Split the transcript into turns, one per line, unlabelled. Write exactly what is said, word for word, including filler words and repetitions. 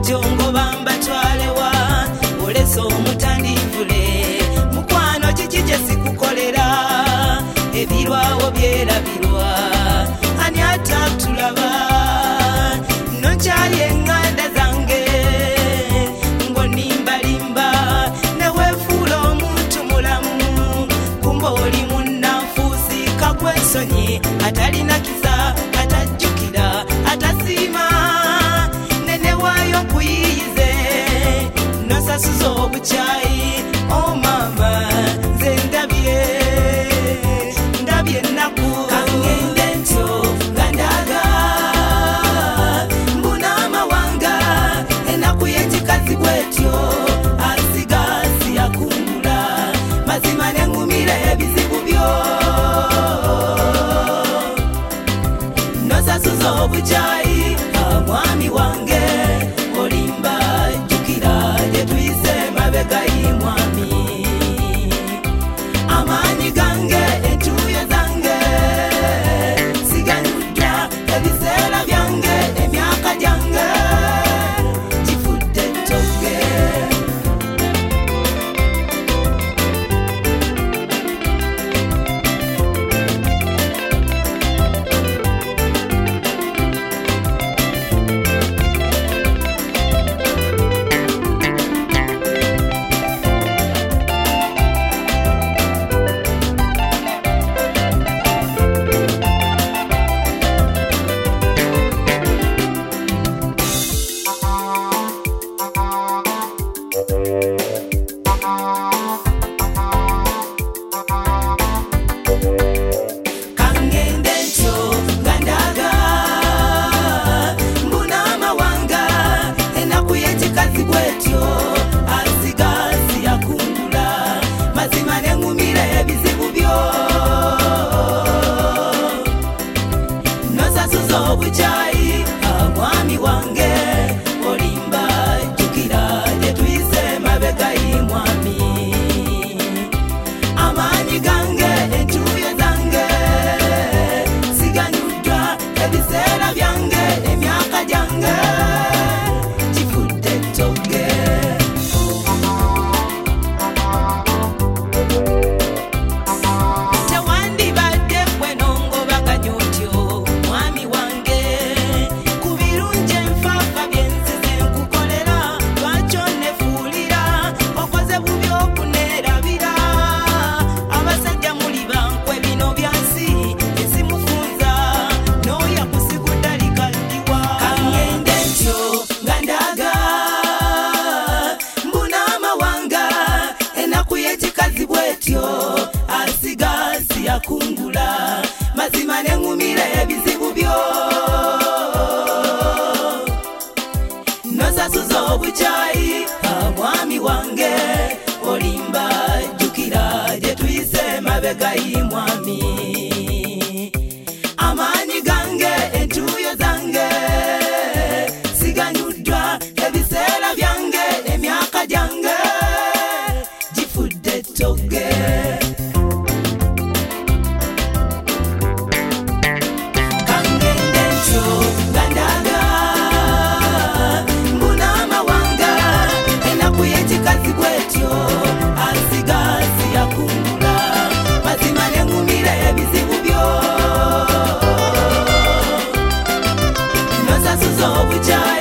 jongo bamba twalewa oleso omutandivule mukwano kiki gye sikukolera ebirwawo byerabirwa ani atatulaba nokyali eŋŋanda zange ng'onimbalimba neweefuula omuntu mulamu kumba oli munnanfuusi kagwensonyi atalina kisa atajjukira atasiima nenewaayo nkuyiyize nosasuza obukyayi o maama nze ndabye ndabye ennaku kangende ntyo nga ndaga mbuna amawanga ennaku y'ekikazi bwetyo asiga siyakungula mazima nengumira ebizibu byo nosasuza obukyayi mwami wange olimba jjukira gye tuyise mabega y'imwami amaanyi gange entuuyo zange siganyudda ebiseera byange emyaka gyange gifudde ttogge kangende ntyo nga ndaga mbuna amawanga ennaku y'ekikazi bwetyo asiga siyakungula mazima nengumira ebizibu byo nosasuza obukyayi mwami wange olimba jjukira gye tuyise mabega y'imwami amaanyi gange entuuyo zange siganyuddwa ebiseera byange emyaka gyange gifudde ttogge tewandibadde ggwe nongobaganya otyo mwami wange ku birungi enfaafa bye nzize nkukolera lwaki onnefuulira okoze bubi okuneerabira abasajja muli bankwe bino byansi esimufunza n'oya kusigudda likaddiwa kangende ntyo nga ndaga mbuna amawanga ennaku y'ekikazi bwetyo asiga siyakungula mazima nengumira ebizibu byo nosasuza obukyayi mwami wange olimba jjukira gye tuyise mabega y'imwami amaanyi gange entuuyo zange siganyuddwa ebiseera byange emyaka gyange gifudde ttogge kangende ntyo nga ndaga mbuna amawanga ennaku y'ekikazi bwetyo asiga siyakungula mazima nengumira ebizibu byo nosasuza obukyayi